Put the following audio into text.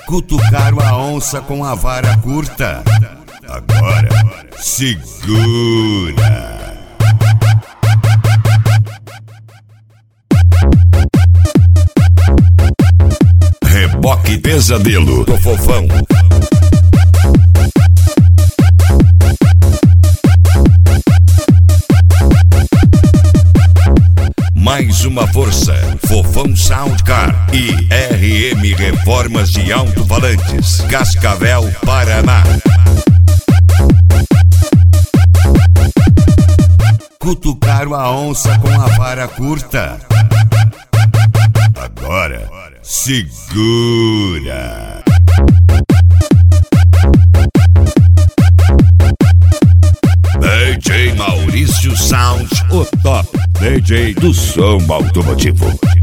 Cutucaram a onça com a vara curta. Agora segura. Reboque Pesadelo do Fofão. Mais uma força, Fofão Soundcar e RM Reformas de Alto-Falantes, Cascavel, Paraná. Cutucaram a onça com a vara curta. Agora segura. DJ Maurício Sound, o top DJ do som automotivo.